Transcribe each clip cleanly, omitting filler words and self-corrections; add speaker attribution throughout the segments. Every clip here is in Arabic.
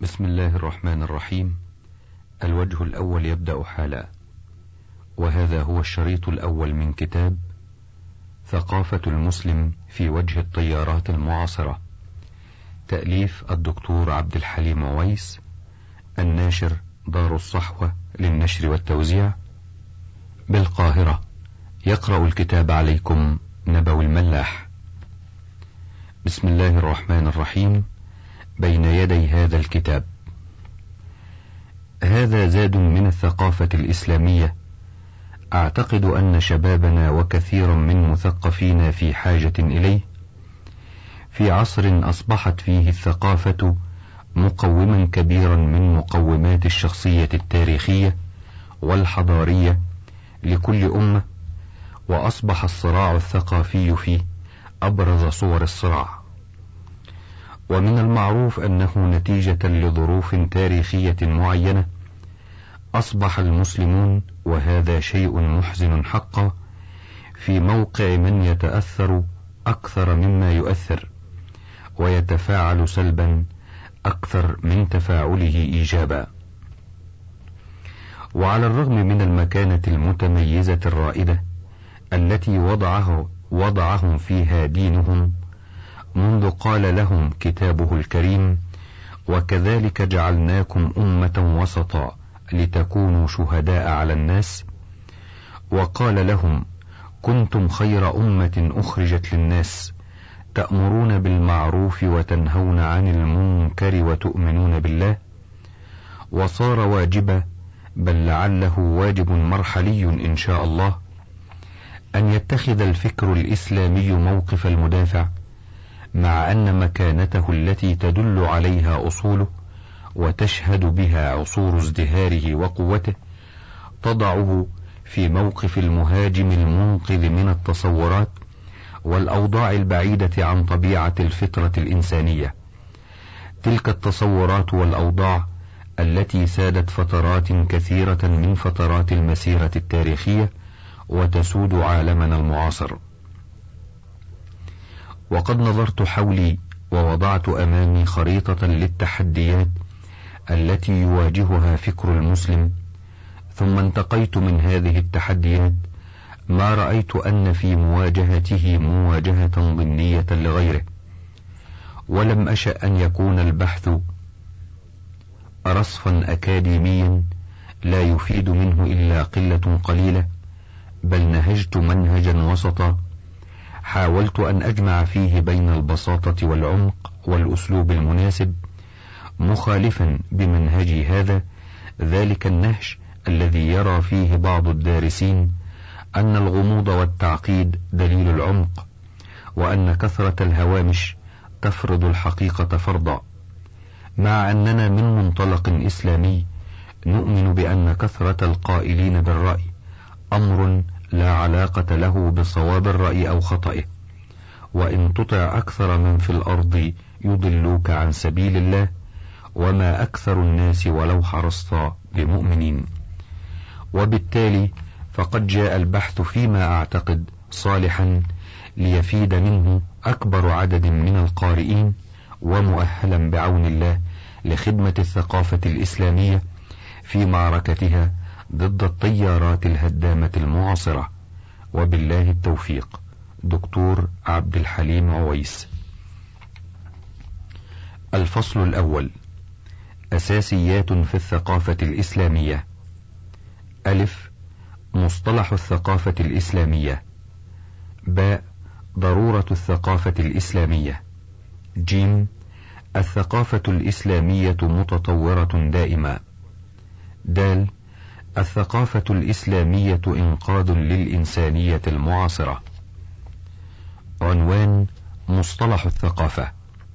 Speaker 1: بسم الله الرحمن الرحيم. الوجه الأول يبدأ حالا، وهذا هو الشريط الأول من كتاب ثقافة المسلم في وجه التيارات المعاصرة، تأليف الدكتور عبد الحليم عويس، الناشر دار الصحوة للنشر والتوزيع بالقاهرة. يقرأ الكتاب عليكم نبوي الملاح. بسم الله الرحمن الرحيم. بين يدي هذا الكتاب. هذا زاد من الثقافة الإسلامية، أعتقد أن شبابنا وكثيرا من مثقفينا في حاجة إليه، في عصر أصبحت فيه الثقافة مقوما كبيرا من مقومات الشخصية التاريخية والحضارية لكل أمة، وأصبح الصراع الثقافي فيه أبرز صور الصراع. ومن المعروف أنه نتيجة لظروف تاريخية معينة أصبح المسلمون، وهذا شيء محزن حقا، في موقع من يتأثر أكثر مما يؤثر، ويتفاعل سلبا أكثر من تفاعله إيجابا. وعلى الرغم من المكانة المتميزة الرائدة التي وضعهم فيها دينهم منذ قال لهم كتابه الكريم: وكذلك جعلناكم أمة وسطا لتكونوا شهداء على الناس، وقال لهم: كنتم خير أمة أخرجت للناس تأمرون بالمعروف وتنهون عن المنكر وتؤمنون بالله. وصار واجبا، بل لعله واجب مرحلي إن شاء الله، أن يتخذ الفكر الإسلامي موقف المدافع، مع أن مكانته التي تدل عليها أصوله وتشهد بها عصور ازدهاره وقوته تضعه في موقف المهاجم المنقذ من التصورات والأوضاع البعيدة عن طبيعة الفطرة الإنسانية، تلك التصورات والأوضاع التي سادت فترات كثيرة من فترات المسيرة التاريخية وتسود عالمنا المعاصر. وقد نظرت حولي ووضعت أمامي خريطة للتحديات التي يواجهها فكر المسلم، ثم انتقيت من هذه التحديات ما رأيت أن في مواجهته مواجهة ضمنية لغيره، ولم أشأ أن يكون البحث رصفا أكاديميا لا يفيد منه إلا قلة قليلة، بل نهجت منهجا وسطا حاولت أن أجمع فيه بين البساطة والعمق والأسلوب المناسب، مخالفا بمنهجي هذا ذلك النهج الذي يرى فيه بعض الدارسين أن الغموض والتعقيد دليل العمق، وأن كثرة الهوامش تفرض الحقيقة فرضا، مع أننا من منطلق إسلامي نؤمن بأن كثرة القائلين بالرأي أمر لا علاقة له بصواب الرأي أو خطئه، وإن تطع أكثر من في الأرض يضلوك عن سبيل الله، وما أكثر الناس ولو حرصت بمؤمنين. وبالتالي فقد جاء البحث فيما أعتقد صالحا ليفيد منه أكبر عدد من القارئين، ومؤهلا بعون الله لخدمة الثقافة الإسلامية في معركتها ضد التيارات الهدامة المعاصرة. وبالله التوفيق. دكتور عبد الحليم عويس. الفصل الأول: أساسيات في الثقافة الإسلامية. ألف: مصطلح الثقافة الإسلامية. باء: ضرورة الثقافة الإسلامية. جيم: الثقافة الإسلامية متطورة دائما. دال: الثقافة الإسلامية إنقاذ للإنسانية المعاصرة. عنوان: مصطلح الثقافة.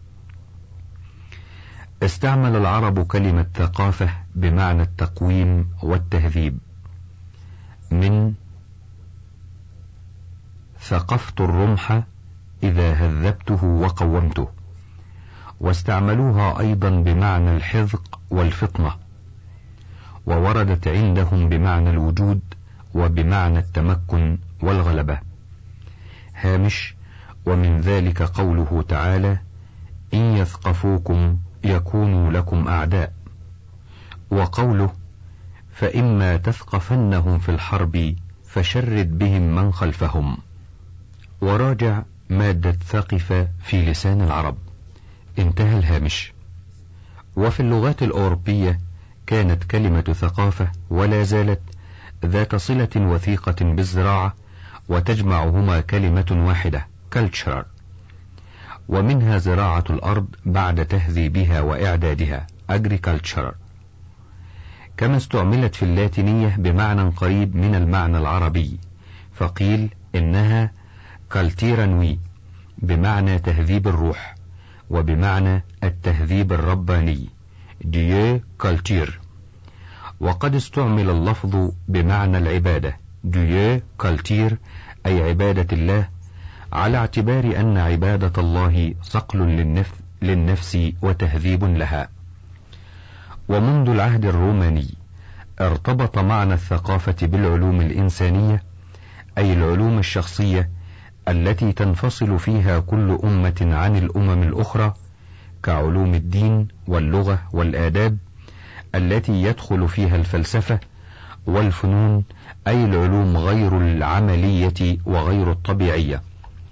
Speaker 1: استعمل العرب كلمة ثقافة بمعنى التقويم والتهذيب، من ثقفت الرمح إذا هذبته وقومته، واستعملوها أيضا بمعنى الحذق والفطنة، ووردت عندهم بمعنى الوجود وبمعنى التمكن والغلبة. هامش: ومن ذلك قوله تعالى: إن يثقفوكم يكونوا كانوا لكم أعداء. وقوله فإما تثقفنهم في الحرب فشرد بهم من خلفهم. وراجع مادة ثقف في لسان العرب. انتهى الهامش. وفي اللغات الأوروبية كانت كلمة ثقافة ولا زالت ذات صلة وثيقة بالزراعة، وتجمعهما كلمة واحدة culture، ومنها زراعة الأرض بعد تهذيبها وإعدادها agriculture، كما استعملت في اللاتينية بمعنى قريب من المعنى العربي، فقيل إنها كالتيرا نوي بمعنى تهذيب الروح، وبمعنى التهذيب الرباني ديو كالتير. وقد استعمل اللفظ بمعنى العبادة ديو كالتير، أي عبادة الله، على اعتبار أن عبادة الله صقل للنفس وتهذيب لها. ومنذ العهد الروماني ارتبط معنى الثقافة بالعلوم الإنسانية، أي العلوم الشخصية التي تنفصل فيها كل أمة عن الأمم الأخرى، كعلوم الدين واللغة والآداب، التي يدخل فيها الفلسفة والفنون، أي العلوم غير العملية وغير الطبيعية.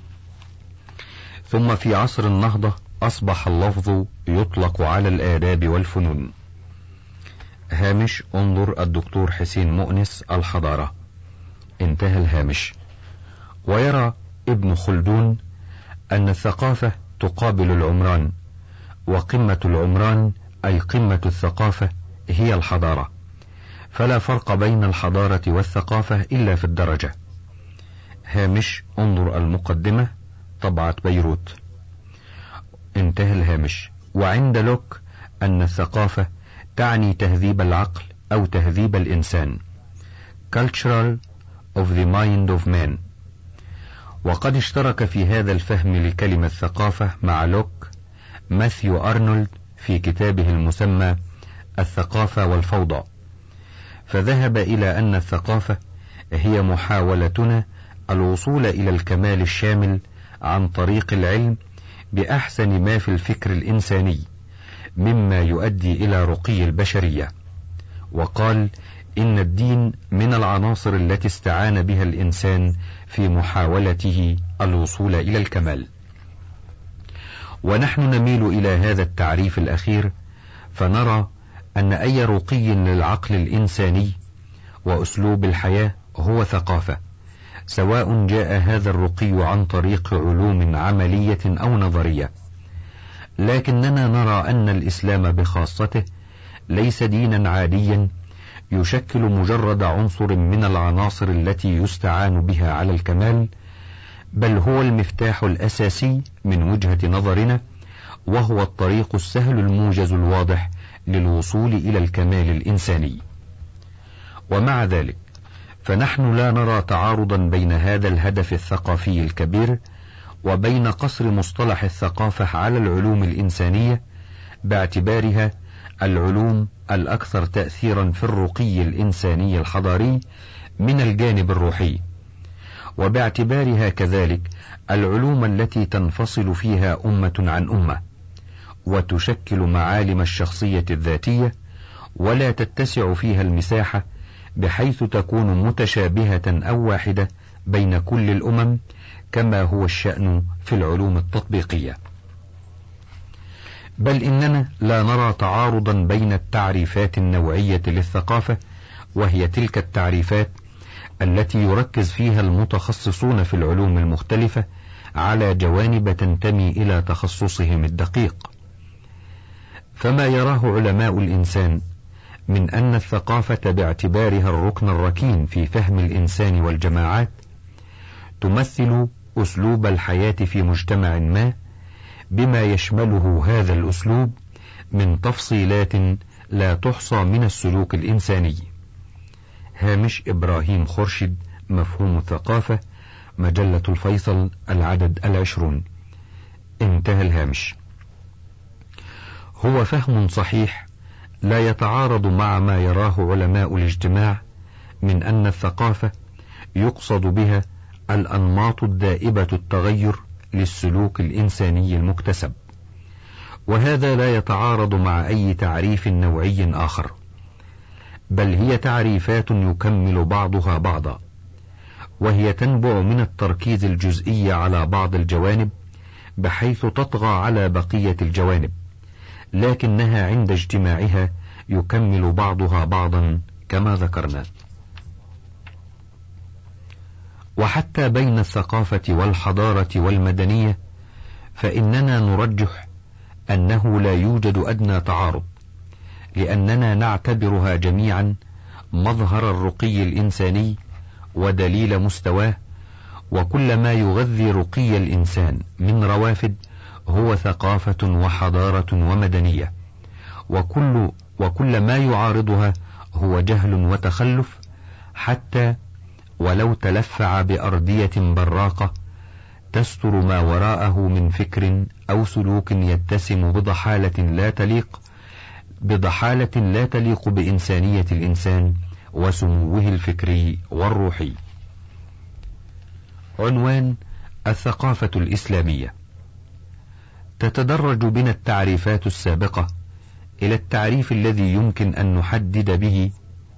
Speaker 1: ثم في عصر النهضة أصبح اللفظ يطلق على الآداب والفنون. هامش انظر الدكتور حسين مؤنس الحضارة. انتهى الهامش. ويرى ابن خلدون أن الثقافة تقابل العمران، وقمة العمران أي قمة الثقافة هي الحضارة، فلا فرق بين الحضارة والثقافة إلا في الدرجة. هامش انظر المقدمة طبعة بيروت. انتهى الهامش. وعند لوك أن الثقافة تعني تهذيب العقل أو تهذيب الإنسان cultural of the mind of man. وقد اشترك في هذا الفهم لكلمة ثقافة مع لوك ماثيو أرنولد في كتابه المسمى الثقافة والفوضى، فذهب إلى أن الثقافة هي محاولتنا الوصول إلى الكمال الشامل عن طريق العلم بأحسن ما في الفكر الإنساني مما يؤدي إلى رقي البشرية. وقال إن الدين من العناصر التي استعان بها الإنسان في محاولته الوصول إلى الكمال. ونحن نميل إلى هذا التعريف الأخير، فنرى أن أي رقي للعقل الإنساني وأسلوب الحياة هو ثقافة، سواء جاء هذا الرقي عن طريق علوم عملية أو نظرية. لكننا نرى أن الإسلام بخاصته ليس دينا عاديا يشكل مجرد عنصر من العناصر التي يستعان بها على الكمال، بل هو المفتاح الأساسي من وجهة نظرنا، وهو الطريق السهل الموجز الواضح للوصول إلى الكمال الإنساني. ومع ذلك فنحن لا نرى تعارضا بين هذا الهدف الثقافي الكبير وبين قصر مصطلح الثقافة على العلوم الإنسانية باعتبارها العلوم الأكثر تأثيرا في الرقي الإنساني الحضاري من الجانب الروحي، وباعتبارها كذلك العلوم التي تنفصل فيها أمة عن أمة وتشكل معالم الشخصية الذاتية، ولا تتسع فيها المساحة بحيث تكون متشابهة أو واحدة بين كل الأمم كما هو الشأن في العلوم التطبيقية. بل إننا لا نرى تعارضا بين التعريفات النوعية للثقافة، وهي تلك التعريفات التي يركز فيها المتخصصون في العلوم المختلفة على جوانب تنتمي إلى تخصصهم الدقيق. فما يراه علماء الإنسان من أن الثقافة باعتبارها الركن الركين في فهم الإنسان والجماعات تمثل أسلوب الحياة في مجتمع ما، بما يشمله هذا الأسلوب من تفصيلات لا تحصى من السلوك الإنساني. هامش إبراهيم خورشيد مفهوم الثقافة، مجلة الفيصل، العدد 20. انتهى الهامش. هو فهم صحيح لا يتعارض مع ما يراه علماء الاجتماع من أن الثقافة يقصد بها الأنماط الدائبة التغير للسلوك الإنساني المكتسب، وهذا لا يتعارض مع أي تعريف نوعي آخر، بل هي تعريفات يكمل بعضها بعضا، وهي تنبع من التركيز الجزئي على بعض الجوانب بحيث تطغى على بقية الجوانب، لكنها عند اجتماعها يكمل بعضها بعضا كما ذكرنا. وحتى بين الثقافة والحضارة والمدنية فإننا نرجح أنه لا يوجد أدنى تعارض، لأننا نعتبرها جميعا مظهر الرقي الإنساني ودليل مستواه، وكل ما يغذي رقي الإنسان من روافد هو ثقافة وحضارة ومدنية، وكل ما يعارضها هو جهل وتخلف، حتى ولو تلفع بأردية براقة تستر ما وراءه من فكر أو سلوك يتسم بضحالة لا تليق بإنسانية الإنسان وسموه الفكري والروحي. عنوان: الثقافة الإسلامية. تتدرج بنا التعريفات السابقة إلى التعريف الذي يمكن أن نحدد به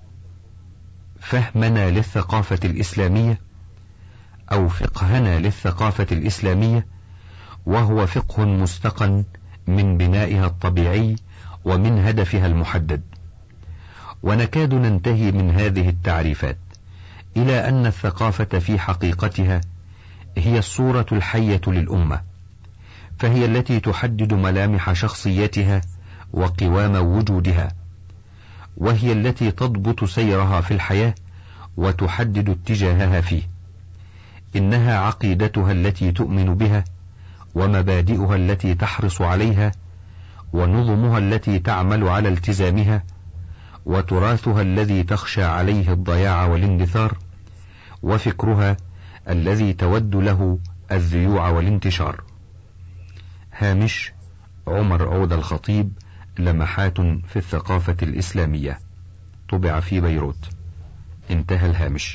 Speaker 1: فهمنا للثقافة الإسلامية أو فقهنا للثقافة الإسلامية، وهو فقه مستقن من بنائها الطبيعي ومن هدفها المحدد. ونكاد ننتهي من هذه التعريفات إلى أن الثقافة في حقيقتها هي الصورة الحية للأمة، فهي التي تحدد ملامح شخصيتها وقوام وجودها، وهي التي تضبط سيرها في الحياة وتحدد اتجاهها فيه. إنها عقيدتها التي تؤمن بها، ومبادئها التي تحرص عليها، ونظمها التي تعمل على التزامها، وتراثها الذي تخشى عليه الضياع والاندثار، وفكرها الذي تود له الذيوع والانتشار. هامش: عمر عود الخطيب، لمحات في الثقافة الإسلامية، طبع في بيروت. انتهى الهامش.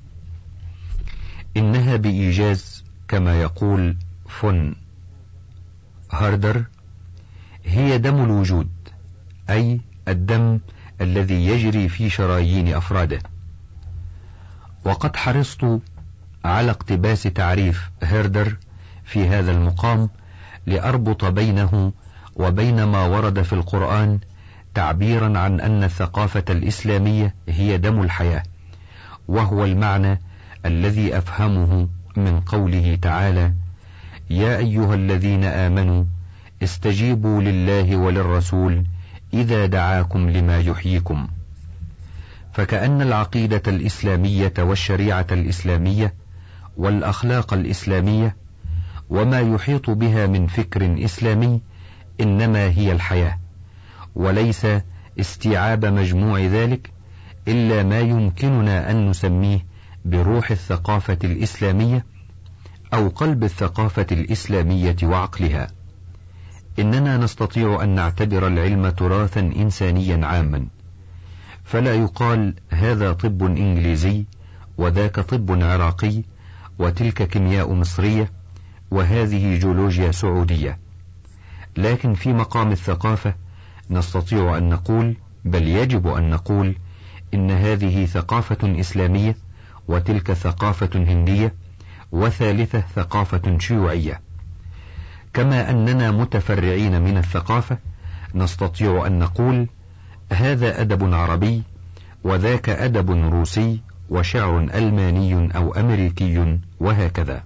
Speaker 1: إنها بإيجاز كما يقول فون هاردر هي دم الوجود، أي الدم الذي يجري في شرايين أفراده. وقد حرصت على اقتباس تعريف هيردر في هذا المقام لأربط بينه وبين ما ورد في القرآن تعبيرا عن أن الثقافة الإسلامية هي دم الحياة، وهو المعنى الذي أفهمه من قوله تعالى: يا أيها الذين آمنوا استجيبوا لله وللرسول إذا دعاكم لما يحييكم. فكأن العقيدة الإسلامية والشريعة الإسلامية والأخلاق الإسلامية وما يحيط بها من فكر إسلامي إنما هي الحياة، وليس استيعاب مجموع ذلك إلا ما يمكننا أن نسميه بروح الثقافة الإسلامية أو قلب الثقافة الإسلامية وعقلها. إننا نستطيع أن نعتبر العلم تراثا إنسانيا عاما، فلا يقال هذا طب إنجليزي وذاك طب عراقي وتلك كيمياء مصرية وهذه جيولوجيا سعودية، لكن في مقام الثقافة نستطيع أن نقول، بل يجب أن نقول، إن هذه ثقافة إسلامية، وتلك ثقافة هندية، وثالثة ثقافة شيوعية. كما أننا متفرعين من الثقافة نستطيع أن نقول هذا أدب عربي وذاك أدب روسي وشعر ألماني أو أمريكي وهكذا.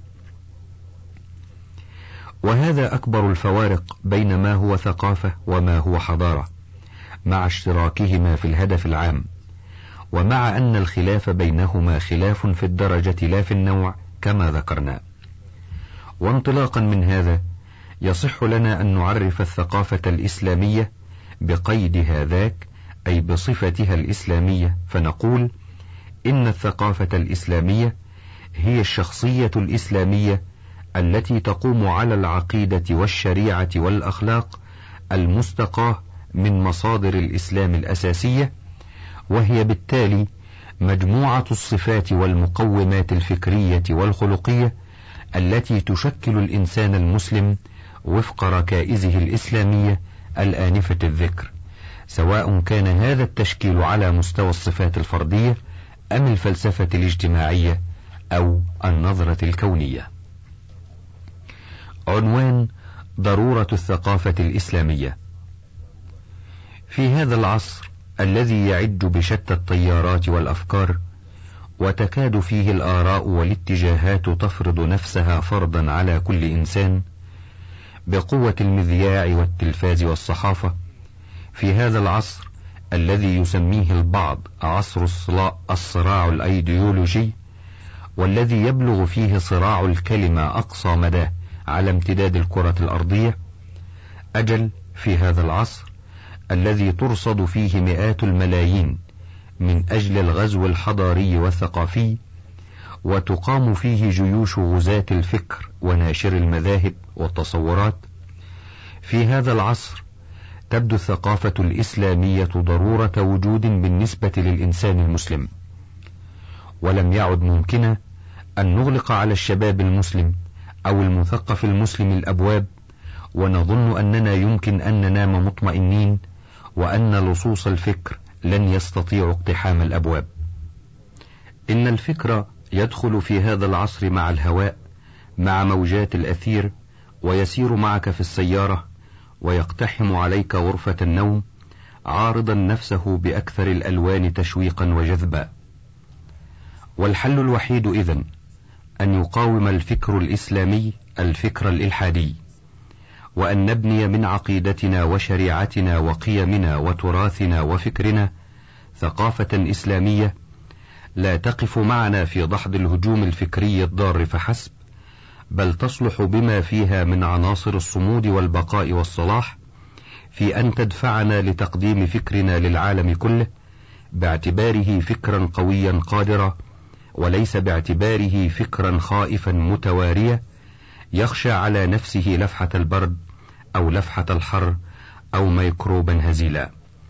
Speaker 1: وهذا أكبر الفوارق بين ما هو ثقافة وما هو حضارة، مع اشتراكهما في الهدف العام، ومع أن الخلاف بينهما خلاف في الدرجة لا في النوع كما ذكرنا. وانطلاقا من هذا يصح لنا أن نعرف الثقافة الإسلامية بقيد هذاك، أي بصفتها الإسلامية، فنقول إن الثقافة الإسلامية هي الشخصية الإسلامية التي تقوم على العقيدة والشريعة والأخلاق المستقاة من مصادر الإسلام الأساسية، وهي بالتالي مجموعة الصفات والمقومات الفكرية والخلقية التي تشكل الإنسان المسلم وفق ركائزه الإسلامية الآنفة الذكر، سواء كان هذا التشكيل على مستوى الصفات الفردية أم الفلسفة الاجتماعية أو النظرة الكونية. عنوان: ضرورة الثقافة الإسلامية. في هذا العصر الذي يعج بشتى التيارات والأفكار، وتكاد فيه الآراء والاتجاهات تفرض نفسها فرضا على كل إنسان بقوة المذياع والتلفاز والصحافة، في هذا العصر الذي يسميه البعض عصر الصراع الأيديولوجي، والذي يبلغ فيه صراع الكلمة أقصى مداه على امتداد الكرة الأرضية، أجل في هذا العصر الذي ترصد فيه مئات الملايين من أجل الغزو الحضاري والثقافي، وتقام فيه جيوش غزاة الفكر وناشر المذاهب والتصورات، في هذا العصر تبدو الثقافة الإسلامية ضرورة وجود بالنسبة للإنسان المسلم، ولم يعد ممكنا أن نغلق على الشباب المسلم أو المثقف المسلم الأبواب ونظن أننا يمكن أن ننام مطمئنين، وأن لصوص الفكر لن يستطيع اقتحام الأبواب. إن الفكر يدخل في هذا العصر مع الهواء، مع موجات الأثير، ويسير معك في السيارة، ويقتحم عليك غرفة النوم، عارضا نفسه بأكثر الألوان تشويقا وجذبا. والحل الوحيد إذن أن يقاوم الفكر الإسلامي الفكر الإلحادي، وأن نبني من عقيدتنا وشريعتنا وقيمنا وتراثنا وفكرنا ثقافة إسلامية لا تقف معنا في دحض الهجوم الفكري الضار فحسب، بل تصلح بما فيها من عناصر الصمود والبقاء والصلاح في أن تدفعنا لتقديم فكرنا للعالم كله باعتباره فكرا قويا قادرا، وليس باعتباره فكرا خائفا متواريا يخشى على نفسه لفحة البرد أو لفحة الحر أو ميكروبا هزيلا.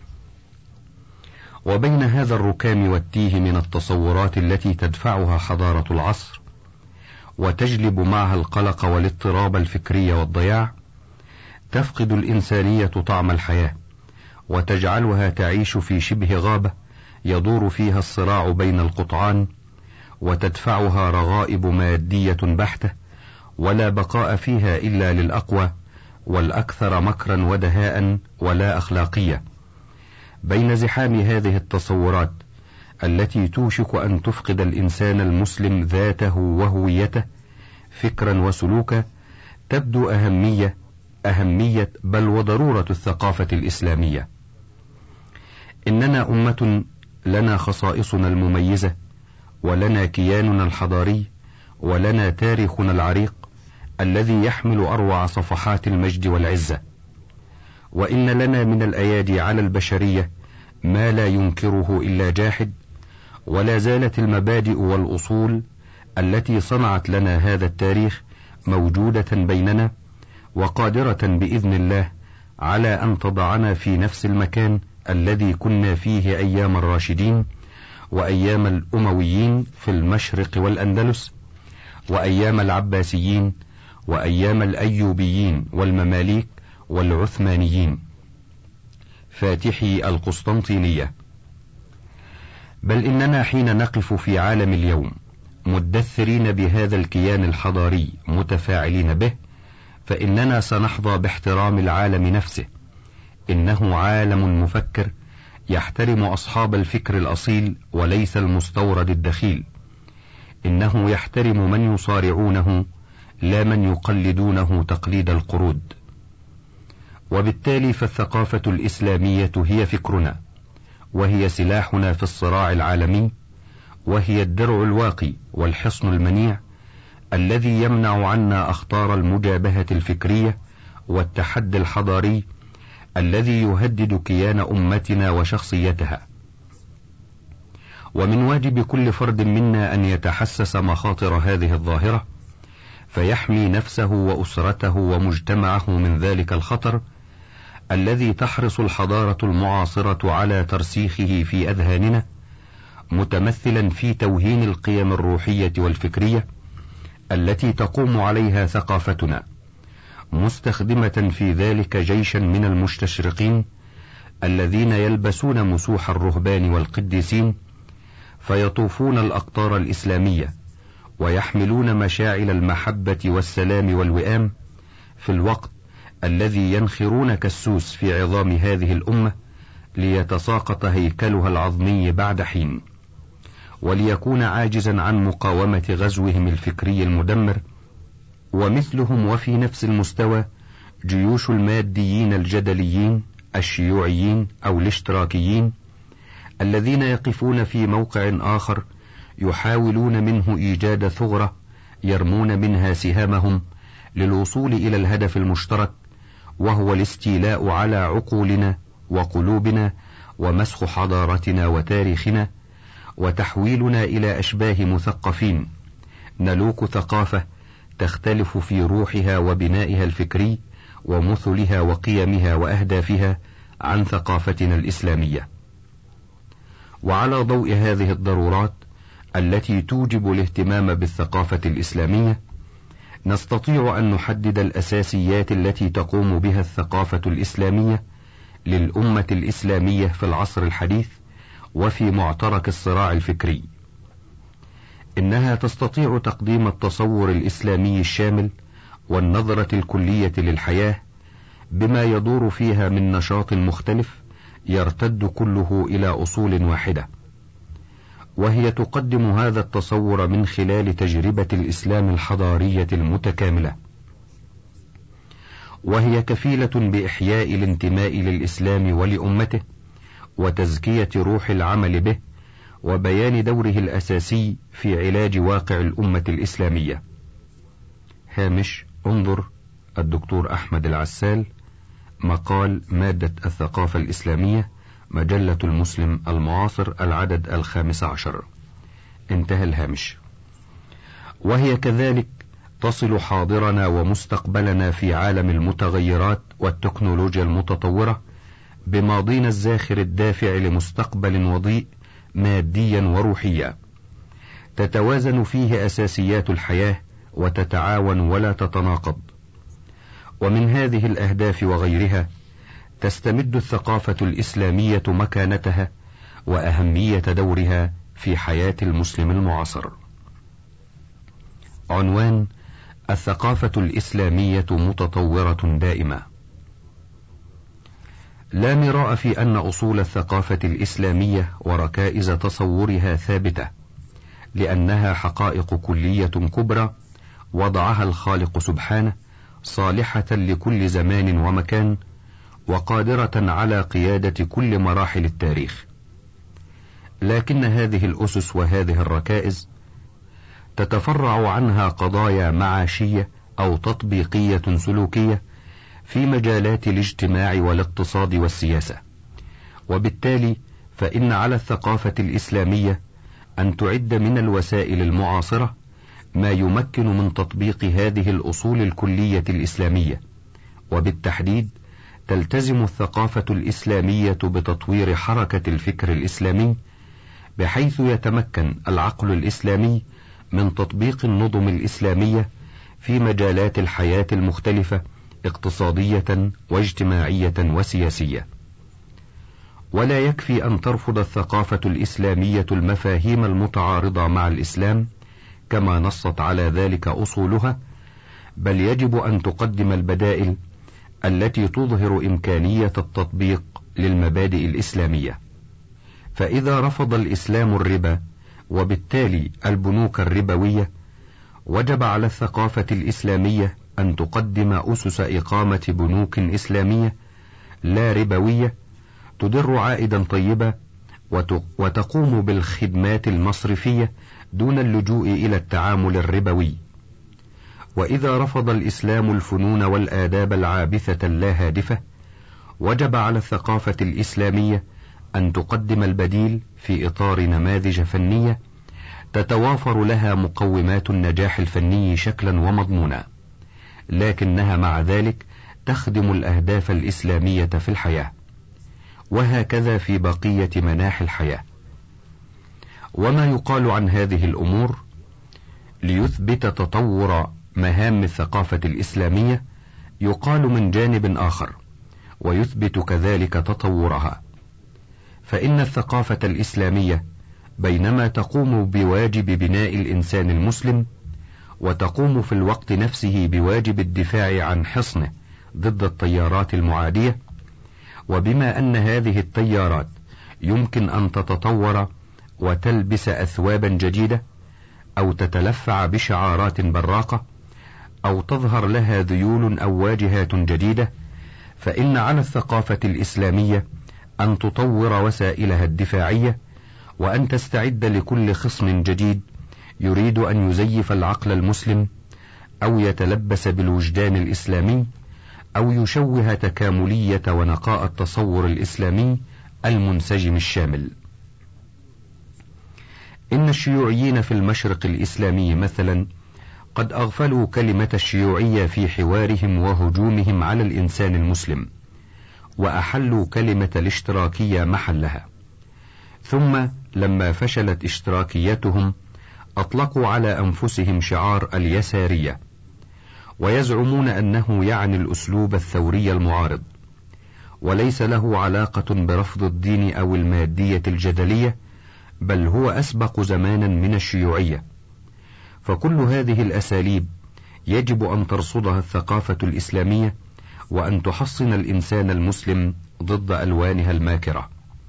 Speaker 1: وبين هذا الركام والتيه من التصورات التي تدفعها حضارة العصر وتجلب معها القلق والاضطراب الفكري والضياع، تفقد الإنسانية طعم الحياة، وتجعلها تعيش في شبه غابة يدور فيها الصراع بين القطعان، وتدفعها رغائب مادية بحتة ولا بقاء فيها إلا للأقوى والأكثر مكرا ودهاء ولا أخلاقية. بين زحام هذه التصورات التي توشك أن تفقد الإنسان المسلم ذاته وهويته فكرا وسلوكا، تبدو أهمية بل وضرورة الثقافة الإسلامية. إننا أمة لنا خصائصنا المميزة، ولنا كياننا الحضاري، ولنا تاريخنا العريق الذي يحمل أروع صفحات المجد والعزة، وإن لنا من الأيادي على البشرية ما لا ينكره إلا جاحد، ولا زالت المبادئ والأصول التي صنعت لنا هذا التاريخ موجودة بيننا، وقادرة بإذن الله على أن تضعنا في نفس المكان الذي كنا فيه أيام الراشدين وأيام الأمويين في المشرق والأندلس، وأيام العباسيين، وأيام الأيوبيين والمماليك والعثمانيين فاتحي القسطنطينية. بل إننا حين نقف في عالم اليوم مدثرين بهذا الكيان الحضاري متفاعلين به، فإننا سنحظى باحترام العالم نفسه. إنه عالم مفكر يحترم أصحاب الفكر الأصيل وليس المستورد الدخيل. إنه يحترم من يصارعونه لا من يقلدونه تقليد القرود. وبالتالي فالثقافة الإسلامية هي فكرنا، وهي سلاحنا في الصراع العالمي، وهي الدرع الواقي والحصن المنيع الذي يمنع عنا أخطار المجابهة الفكرية والتحدي الحضاري الذي يهدد كيان أمتنا وشخصيتها. ومن واجب كل فرد منا أن يتحسس مخاطر هذه الظاهرة، فيحمي نفسه وأسرته ومجتمعه من ذلك الخطر الذي تحرص الحضارة المعاصرة على ترسيخه في أذهاننا، متمثلا في توهين القيم الروحية والفكرية التي تقوم عليها ثقافتنا، مستخدمة في ذلك جيشا من المستشرقين الذين يلبسون مسوح الرهبان والقديسين، فيطوفون الأقطار الإسلامية ويحملون مشاعل المحبة والسلام والوئام، في الوقت الذي ينخرون كالسوس في عظام هذه الأمة ليتساقط هيكلها العظمي بعد حين، وليكون عاجزا عن مقاومة غزوهم الفكري المدمر. ومثلهم وفي نفس المستوى جيوش الماديين الجدليين الشيوعيين أو الاشتراكيين، الذين يقفون في موقع آخر يحاولون منه إيجاد ثغرة يرمون منها سهامهم للوصول إلى الهدف المشترك، وهو الاستيلاء على عقولنا وقلوبنا ومسخ حضارتنا وتاريخنا، وتحويلنا إلى أشباه مثقفين نلوك ثقافة تختلف في روحها وبنائها الفكري ومثلها وقيمها وأهدافها عن ثقافتنا الإسلامية. وعلى ضوء هذه الضرورات التي توجب الاهتمام بالثقافة الإسلامية، نستطيع أن نحدد الأساسيات التي تقوم بها الثقافة الإسلامية للأمة الإسلامية في العصر الحديث وفي معترك الصراع الفكري. إنها تستطيع تقديم التصور الإسلامي الشامل والنظرة الكلية للحياة بما يدور فيها من نشاط مختلف يرتد كله إلى أصول واحدة، وهي تقدم هذا التصور من خلال تجربة الإسلام الحضارية المتكاملة، وهي كفيلة بإحياء الانتماء للإسلام ولأمته وتزكية روح العمل به وبيان دوره الأساسي في علاج واقع الأمة الإسلامية. هامش: انظر الدكتور أحمد العسال، مقال مادة الثقافة الإسلامية، مجلة المسلم المعاصر، العدد 15. انتهى الهامش. وهي كذلك تصل حاضرنا ومستقبلنا في عالم المتغيرات والتكنولوجيا المتطورة بماضينا الزاخر الدافع لمستقبل وضيء ماديا وروحيا، تتوازن فيه أساسيات الحياة وتتعاون ولا تتناقض. ومن هذه الأهداف وغيرها تستمد الثقافة الإسلامية مكانتها وأهمية دورها في حياة المسلم المعاصر. عنوان: الثقافة الإسلامية متطورة دائمة. لا مراء في أن أصول الثقافة الإسلامية وركائز تصورها ثابتة، لأنها حقائق كلية كبرى وضعها الخالق سبحانه صالحة لكل زمان ومكان، وقادرة على قيادة كل مراحل التاريخ. لكن هذه الأسس وهذه الركائز تتفرع عنها قضايا معاشية أو تطبيقية سلوكية في مجالات الاجتماع والاقتصاد والسياسة، وبالتالي فإن على الثقافة الإسلامية أن تعد من الوسائل المعاصرة ما يمكن من تطبيق هذه الأصول الكلية الإسلامية. وبالتحديد تلتزم الثقافة الإسلامية بتطوير حركة الفكر الإسلامي، بحيث يتمكن العقل الإسلامي من تطبيق النظم الإسلامية في مجالات الحياة المختلفة اقتصادية واجتماعية وسياسية. ولا يكفي أن ترفض الثقافة الإسلامية المفاهيم المتعارضة مع الإسلام كما نصت على ذلك أصولها، بل يجب أن تقدم البدائل التي تظهر إمكانية التطبيق للمبادئ الإسلامية. فإذا رفض الإسلام الربا وبالتالي البنوك الربوية، وجب على الثقافة الإسلامية أن تقدم أسس إقامة بنوك إسلامية لا ربوية تدر عائدا طيبا وتقوم بالخدمات المصرفية دون اللجوء إلى التعامل الربوي. وإذا رفض الإسلام الفنون والآداب العابثة اللاهادفة، وجب على الثقافة الإسلامية أن تقدم البديل في إطار نماذج فنية تتوافر لها مقومات النجاح الفني شكلا ومضمونا، لكنها مع ذلك تخدم الأهداف الإسلامية في الحياة، وهكذا في بقية مناحي الحياة. وما يقال عن هذه الأمور ليثبت تطور مهام الثقافة الإسلامية يقال من جانب آخر ويثبت كذلك تطورها، فإن الثقافة الإسلامية بينما تقوم بواجب بناء الإنسان المسلم، وتقوم في الوقت نفسه بواجب الدفاع عن حصنه ضد التيارات المعادية، وبما أن هذه التيارات يمكن أن تتطور وتلبس أثوابا جديدة، أو تتلفع بشعارات براقة، أو تظهر لها ذيول أو واجهات جديدة، فإن على الثقافة الإسلامية أن تطور وسائلها الدفاعية، وأن تستعد لكل خصم جديد يريد أن يزيف العقل المسلم، أو يتلبس بالوجدان الإسلامي، أو يشوه تكاملية ونقاء التصور الإسلامي المنسجم الشامل. إن الشيوعيين في المشرق الإسلامي مثلا قد أغفلوا كلمة الشيوعية في حوارهم وهجومهم على الإنسان المسلم، وأحلوا كلمة الاشتراكية محلها، ثم لما فشلت اشتراكيتهم أطلقوا على أنفسهم شعار اليسارية، ويزعمون أنه يعني الأسلوب الثوري المعارض، وليس له علاقة برفض الدين أو المادية الجدلية، بل هو أسبق زمانا من الشيوعية. فكل هذه الأساليب يجب أن ترصدها الثقافة الإسلامية، وأن تحصن الإنسان المسلم ضد ألوانها الماكرة.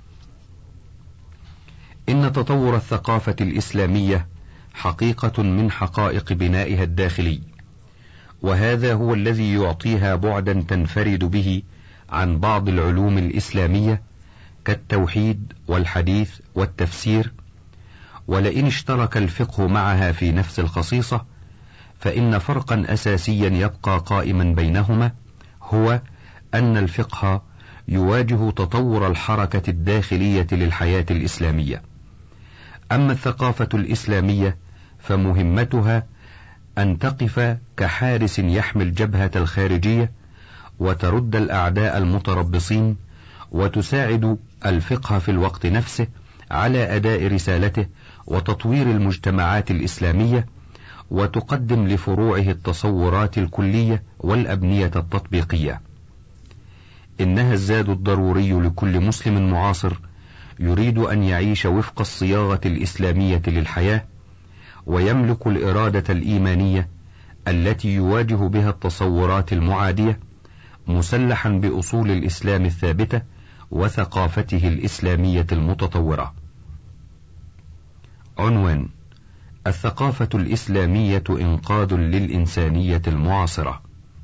Speaker 1: إن تطور الثقافة الإسلامية حقيقة من حقائق بنائها الداخلي، وهذا هو الذي يعطيها بعدا تنفرد به عن بعض العلوم الإسلامية كالتوحيد والحديث والتفسير. ولئن اشترك الفقه معها في نفس الخصيصة، فإن فرقا أساسيا يبقى قائما بينهما، هو أن الفقه يواجه تطور الحركة الداخلية للحياة الإسلامية. أما الثقافة الإسلامية فمهمتها أن تقف كحارس يحمي الجبهة الخارجية، وترد الأعداء المتربصين، وتساعد الفقه في الوقت نفسه على أداء رسالته وتطوير المجتمعات الإسلامية، وتقدم لفروعه التصورات الكلية والأبنية التطبيقية. إنها الزاد الضروري لكل مسلم معاصر يريد أن يعيش وفق الصياغة الإسلامية للحياة، ويملك الإرادة الإيمانية التي يواجه بها التصورات المعادية، مسلحا بأصول الإسلام الثابتة وثقافته الإسلامية المتطورة. عنوان: الثقافة الإسلامية إنقاذ للإنسانية المعاصرة.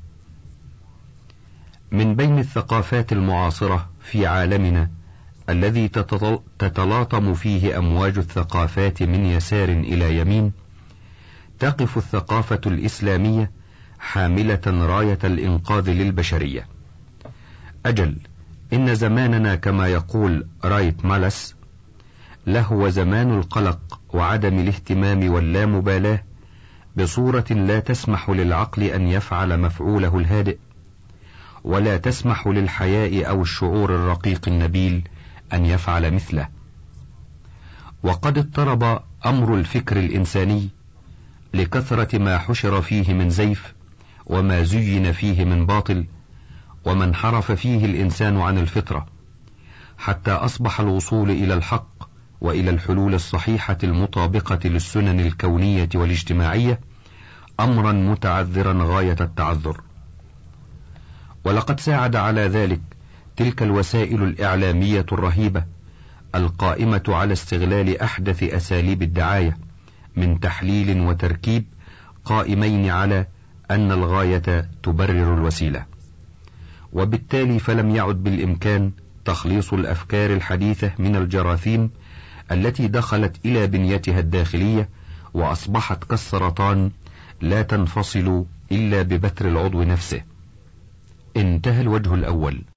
Speaker 1: من بين الثقافات المعاصرة في عالمنا الذي تتلاطم فيه أمواج الثقافات من يسار إلى يمين، تقف الثقافة الإسلامية حاملة راية الإنقاذ للبشرية. أجل، إن زماننا كما يقول رايت مالس لهو زمان القلق وعدم الاهتمام واللامبالاة بصورة لا تسمح للعقل أن يفعل مفعوله الهادئ، ولا تسمح للحياء أو الشعور الرقيق النبيل أن يفعل مثله. وقد اضطرب أمر الفكر الإنساني لكثرة ما حشر فيه من زيف، وما زين فيه من باطل، وما انحرف فيه الإنسان عن الفطرة، حتى أصبح الوصول إلى الحق وإلى الحلول الصحيحة المطابقة للسنن الكونية والاجتماعية أمرا متعذرا غاية التعذر. ولقد ساعد على ذلك تلك الوسائل الإعلامية الرهيبة القائمة على استغلال أحدث أساليب الدعاية من تحليل وتركيب قائمين على أن الغاية تبرر الوسيلة، وبالتالي فلم يعد بالإمكان تخليص الأفكار الحديثة من الجراثيم التي دخلت إلى بنيتها الداخلية وأصبحت كالسرطان لا تنفصل إلا ببتر العضو نفسه. انتهى الوجه الأول.